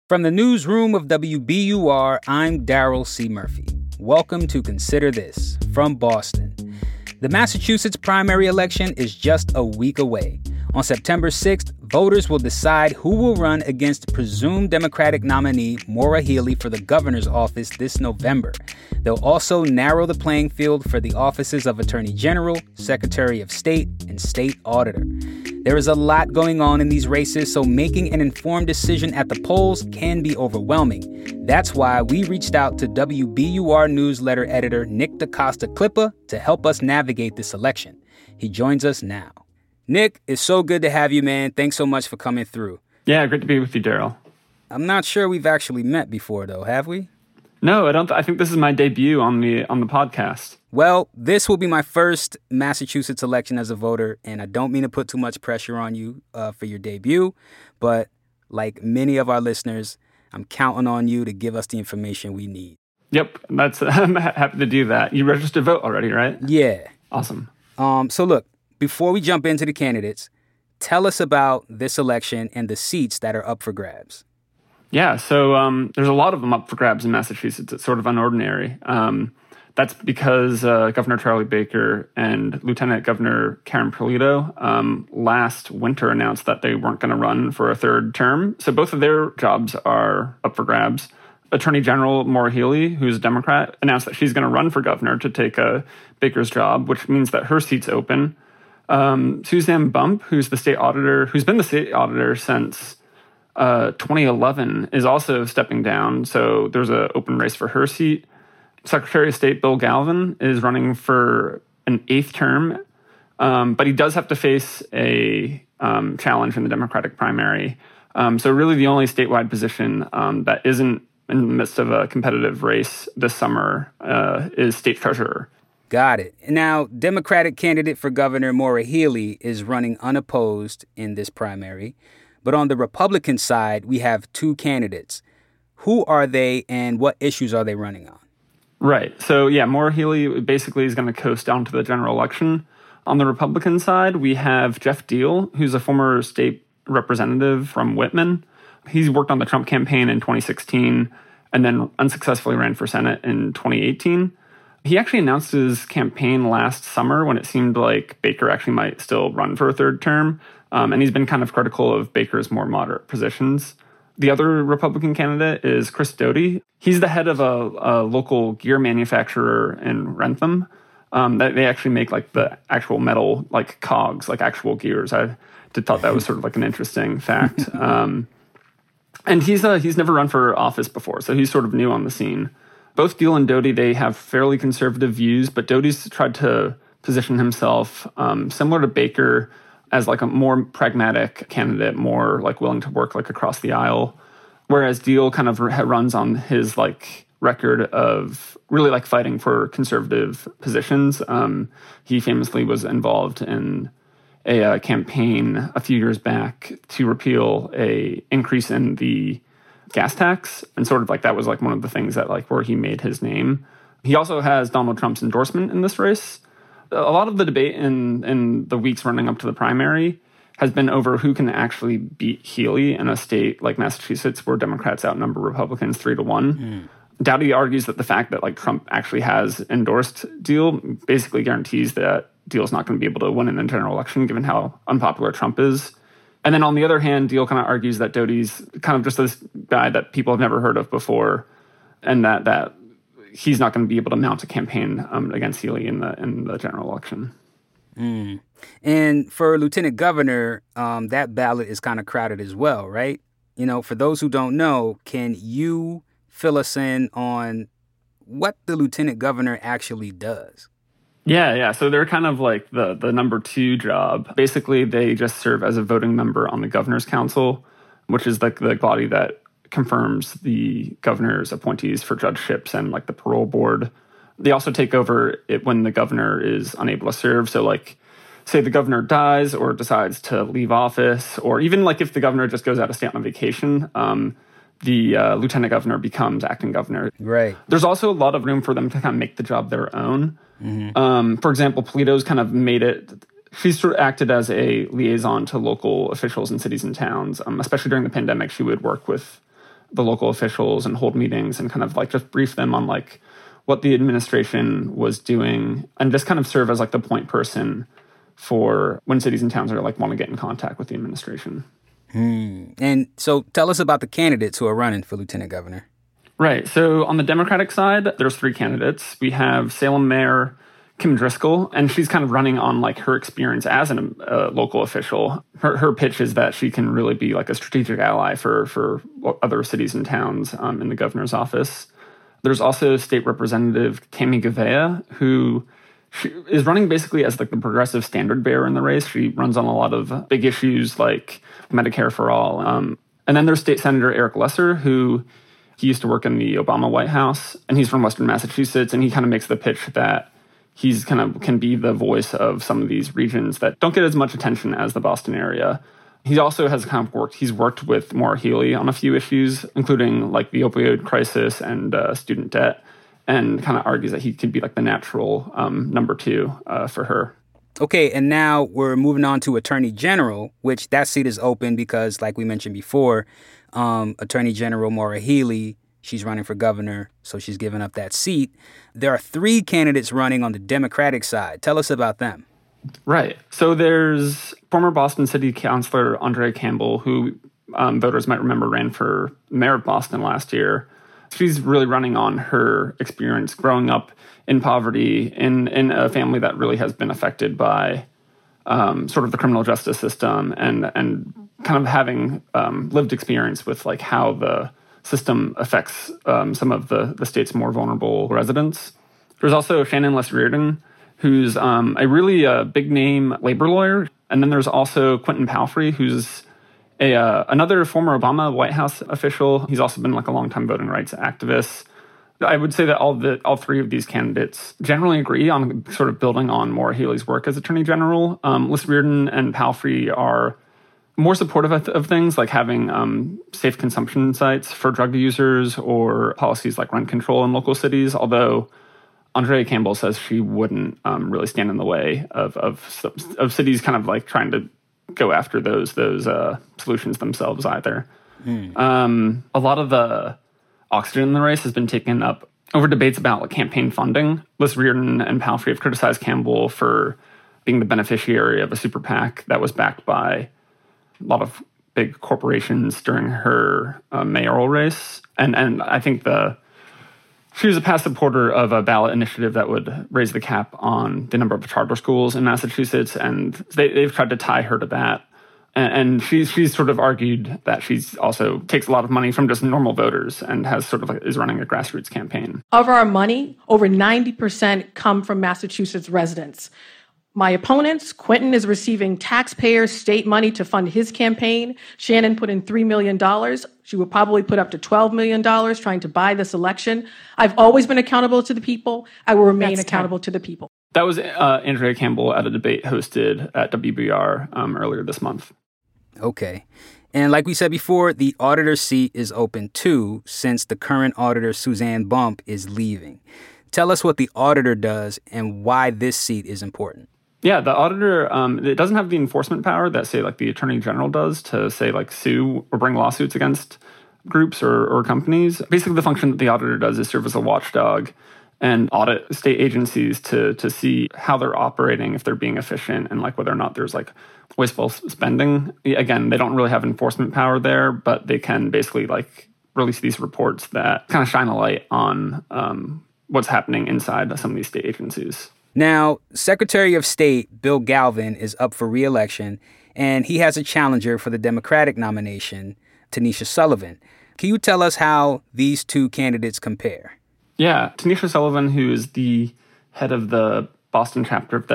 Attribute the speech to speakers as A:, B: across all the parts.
A: From the newsroom of WBUR, I'm Daryl C. Murphy. Welcome to Consider This from Boston. The Massachusetts primary election is just a week away. On September 6th, voters will decide who will run against presumed Democratic nominee Maura Healey for the governor's office this November. They'll also narrow the playing field for the offices of Attorney General, Secretary of State, and State Auditor. There is a lot going on in these races, so making an informed decision at the polls can be overwhelming. That's why we reached out to WBUR newsletter editor Nick DaCosta-Klippa to help us navigate this election. He joins us now. Nick, it's so good to have you, man. Thanks so much for coming through.
B: Yeah, great to be with you, Daryl.
A: I'm not sure we've actually met before, though, have we?
B: No, I don't. I think this is my debut on the podcast.
A: Well, this will be my first Massachusetts election as a voter, and I don't mean to put too much pressure on you for your debut, but like many of our listeners, I'm counting on you to give us the information we need.
B: Yep, I'm happy to do that. You registered to vote already, right?
A: Yeah.
B: Awesome.
A: So look, before we jump into the candidates, tell us about this election and the seats that are up for grabs.
B: Yeah, so there's a lot of them up for grabs in Massachusetts. It's sort of unordinary. That's because Governor Charlie Baker and Lieutenant Governor Karen Polito last winter announced that they weren't going to run for a third term. So both of their jobs are up for grabs. Attorney General Maura Healey, who's a Democrat, announced that she's going to run for governor to take Baker's job, which means that her seat's open. Suzanne Bump, who's the state auditor, who's been the state auditor since 2011, is also stepping down. So there's an open race for her seat. Secretary of State Bill Galvin is running for an 8th term, but he does have to face a challenge in the Democratic primary. So really the only statewide position that isn't in the midst of a competitive race this summer is state treasurer.
A: Got it. Now, Democratic candidate for governor Maura Healey is running unopposed in this primary. But on the Republican side, we have two candidates. Who are they and what issues are they running on?
B: Right. So, yeah, Maura Healey basically is going to coast down to the general election. On the Republican side, we have Jeff Diehl, who's a former state representative from Whitman. He's worked on the Trump campaign in 2016 and then unsuccessfully ran for Senate in 2018. He actually announced his campaign last summer when it seemed like Baker actually might still run for a third term. And he's been kind of critical of Baker's more moderate positions. The other Republican candidate is Chris Doughty. He's the head of a local gear manufacturer in Rentham. They actually make like the actual metal, like cogs, like actual gears. I thought that was sort of like an interesting fact. And he's never run for office before, so he's sort of new on the scene. Both Diehl and Doughty, they have fairly conservative views, but Doughty's tried to position himself similar to Baker as like a more pragmatic candidate, more like willing to work like across the aisle. Whereas Diehl kind of runs on his like record of really like fighting for conservative positions. He famously was involved in a campaign a few years back to repeal a increase in the gas tax. And sort of like that was like one of the things that like where he made his name. He also has Donald Trump's endorsement in this race. A lot of the debate in the weeks running up to the primary has been over who can actually beat Healey in a state like Massachusetts where Democrats outnumber Republicans 3-1. Doughty argues that the fact that like Trump actually has endorsed Diehl basically guarantees that Diehl's not going to be able to win in the general election given how unpopular Trump is. And then on the other hand, Diehl kind of argues that Doughty's kind of just this guy that people have never heard of before and that he's not going to be able to mount a campaign against Healey in the general election.
A: And for Lieutenant Governor, that ballot is kind of crowded as well, right? You know, for those who don't know, can you fill us in on what the Lieutenant Governor actually does?
B: Yeah. So they're kind of like the number 2 job. Basically, they just serve as a voting member on the Governor's Council, which is like the body that confirms the governor's appointees for judgeships and like the parole board. They also take over it when the governor is unable to serve. So like, say the governor dies or decides to leave office, or even like if the governor just goes out of state on vacation, the lieutenant governor becomes acting governor.
A: Right.
B: There's also a lot of room for them to kind of make the job their own. For example, Polito's kind of made it. She's sort of acted as a liaison to local officials in cities and towns, especially during the pandemic. She would work with the local officials and hold meetings and kind of like just brief them on like what the administration was doing and just kind of serve as like the point person for when cities and towns are like want to get in contact with the administration.
A: And so tell us about the candidates who are running for lieutenant governor.
B: Right. So on the Democratic side, there's 3 candidates. We have Salem Mayor Kim Driscoll, and she's kind of running on like her experience as a local official. Her pitch is that she can really be like a strategic ally for other cities and towns in the governor's office. There's also State Representative Tammy Gavea, who she is running basically as like the progressive standard bearer in the race. She runs on a lot of big issues like Medicare for all. And then there's State Senator Eric Lesser, who he used to work in the Obama White House, and he's from Western Massachusetts, and he kind of makes the pitch that he's kind of can be the voice of some of these regions that don't get as much attention as the Boston area. He also has kind of worked with Maura Healey on a few issues, including like the opioid crisis and student debt, and kind of argues that he could be like the natural number 2 for her.
A: Okay, and now we're moving on to Attorney General, which that seat is open because, like we mentioned before, Attorney General Maura Healey, she's running for governor, so she's giving up that seat. There are 3 candidates running on the Democratic side. Tell us about them.
B: Right. So there's former Boston City Councilor Andrea Campbell, who voters might remember ran for mayor of Boston last year. She's really running on her experience growing up in poverty in a family that really has been affected by sort of the criminal justice system and kind of having lived experience with like how the system affects some of the state's more vulnerable residents. There's also Shannon Les-Riordan, who's a really big name labor lawyer. And then there's also Quentin Palfrey, who's another former Obama White House official. He's also been like a longtime voting rights activist. I would say that all 3 of these candidates generally agree on sort of building on Maura Healey's work as Attorney General. Les-Riordan and Palfrey are more supportive of things like having safe consumption sites for drug users or policies like rent control in local cities, although Andrea Campbell says she wouldn't really stand in the way of cities kind of like trying to go after those solutions themselves either. A lot of the oxygen in the race has been taken up over debates about like campaign funding. Les-Riordan and Palfrey have criticized Campbell for being the beneficiary of a super PAC that was backed by a lot of big corporations during her mayoral race. And I think she was a past supporter of a ballot initiative that would raise the cap on the number of charter schools in Massachusetts, and they've tried to tie her to that. And she's sort of argued that she's also takes a lot of money from just normal voters and has sort of is running a grassroots campaign.
C: Of our money, over 90% come from Massachusetts residents. My opponents, Quentin is receiving taxpayer state money to fund his campaign. Shannon put in $3 million. She would probably put up to $12 million trying to buy this election. I've always been accountable to the people. I will remain accountable to the people.
B: That was Andrea Campbell at a debate hosted at WBR earlier this month.
A: Okay. And like we said before, the auditor seat is open too, since the current auditor, Suzanne Bump, is leaving. Tell us what the auditor does and why this seat is important.
B: Yeah, the auditor, it doesn't have the enforcement power that, say, like the attorney general does to, say, like sue or bring lawsuits against groups or companies. Basically, the function that the auditor does is serve as a watchdog and audit state agencies to see how they're operating, if they're being efficient, and like whether or not there's like wasteful spending. Again, they don't really have enforcement power there, but they can basically like release these reports that kind of shine a light on what's happening inside some of these state agencies.
A: Now, Secretary of State Bill Galvin is up for re-election, and he has a challenger for the Democratic nomination, Tanisha Sullivan. Can you tell us how these 2 candidates compare?
B: Yeah, Tanisha Sullivan, who is the head of the Boston chapter of the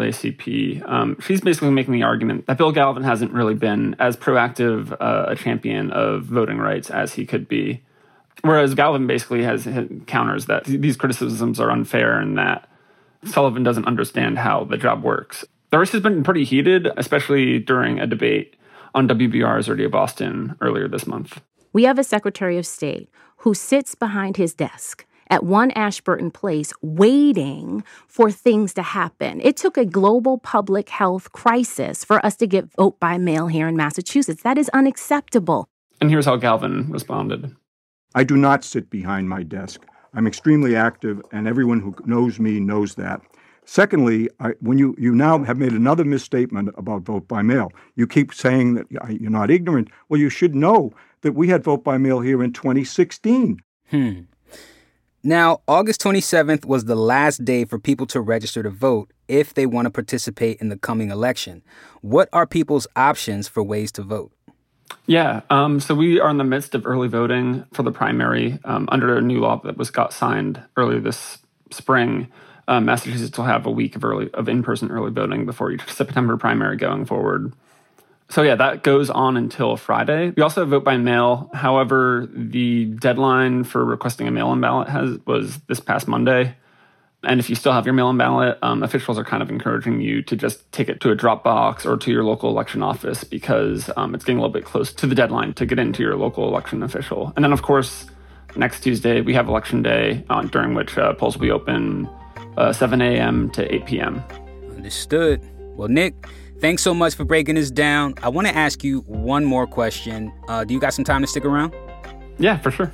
B: NAACP, she's basically making the argument that Bill Galvin hasn't really been as proactive a champion of voting rights as he could be. Whereas Galvin basically counters that these criticisms are unfair and that Sullivan doesn't understand how the job works. The race has been pretty heated, especially during a debate on WBR's Radio Boston earlier this month.
D: We have a Secretary of State who sits behind his desk at 1 Ashburton Place waiting for things to happen. It took a global public health crisis for us to get vote by mail here in Massachusetts. That is unacceptable.
B: And here's how Galvin responded.
E: I do not sit behind my desk. I'm extremely active, and everyone who knows me knows that. Secondly, when you now have made another misstatement about vote by mail, you keep saying that you're not ignorant. Well, you should know that we had vote by mail here in 2016.
A: Now, August 27th was the last day for people to register to vote if they want to participate in the coming election. What are people's options for ways to vote?
B: Yeah, so we are in the midst of early voting for the primary under a new law that got signed earlier this spring. Massachusetts will have a week of in-person early voting before each September primary going forward. So yeah, that goes on until Friday. We also have vote by mail. However, the deadline for requesting a mail-in ballot was this past Monday. And if you still have your mail-in ballot, officials are kind of encouraging you to just take it to a drop box or to your local election office because it's getting a little bit close to the deadline to get into your local election official. And then, of course, next Tuesday, we have Election Day, during which polls will be open 7 a.m. to 8 p.m.
A: Understood. Well, Nick, thanks so much for breaking this down. I want to ask you one more question. Do you got some time to stick around?
B: Yeah, for sure.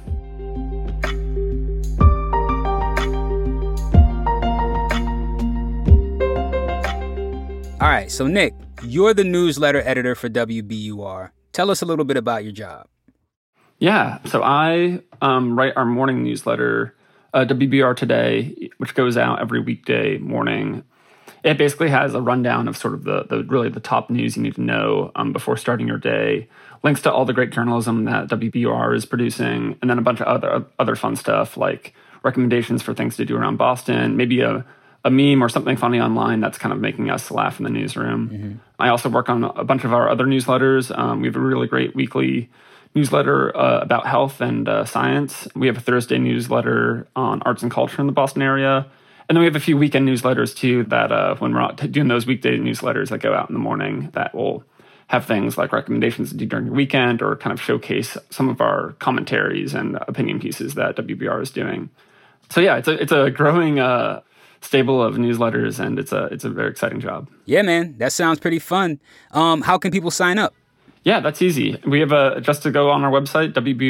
A: All right, so Nick, you're the newsletter editor for WBUR. Tell us a little bit about your job.
B: Yeah, so I write our morning newsletter, WBUR Today, which goes out every weekday morning. It basically has a rundown of sort of the top news you need to know before starting your day, links to all the great journalism that WBUR is producing, and then a bunch of other fun stuff like recommendations for things to do around Boston, maybe a meme or something funny online that's kind of making us laugh in the newsroom. Mm-hmm. I also work on a bunch of our other newsletters. We have a really great weekly newsletter about health and science. We have a Thursday newsletter on arts and culture in the Boston area. And then we have a few weekend newsletters, too, that when we're not doing those weekday newsletters that go out in the morning, that will have things like recommendations to do during the weekend or kind of showcase some of our commentaries and opinion pieces that WBUR is doing. So, yeah, it's a growing stable of newsletters, and it's a very exciting job.
A: Yeah, man, that sounds pretty fun. How can people sign up?
B: Yeah, that's easy. We have just to go on our website,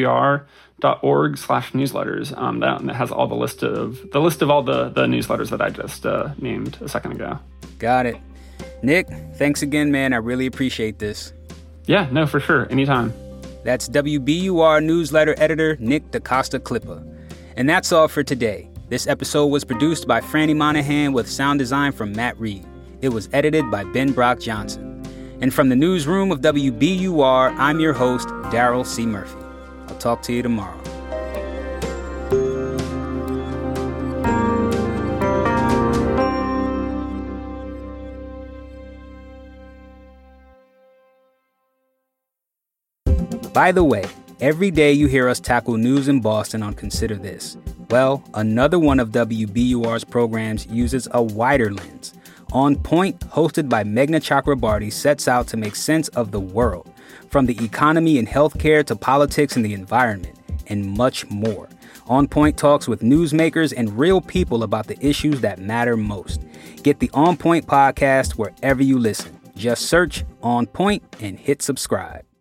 B: wbur.org/newsletters. That has all the list of all the newsletters that I just named a second ago.
A: Got it. Nick, thanks again, man. I really appreciate this.
B: Yeah, no, for sure. Anytime.
A: That's WBUR newsletter editor Nick DaCosta-Klippa. And that's all for today. This episode was produced by Franny Monahan with sound design from Matt Reed. It was edited by Ben Brock Johnson. And from the newsroom of WBUR, I'm your host, Daryl C. Murphy. I'll talk to you tomorrow. By the way, every day you hear us tackle news in Boston on Consider This. Well, another one of WBUR's programs uses a wider lens. On Point, hosted by Meghna Chakrabarty, sets out to make sense of the world, from the economy and healthcare to politics and the environment, and much more. On Point talks with newsmakers and real people about the issues that matter most. Get the On Point podcast wherever you listen. Just search On Point and hit subscribe.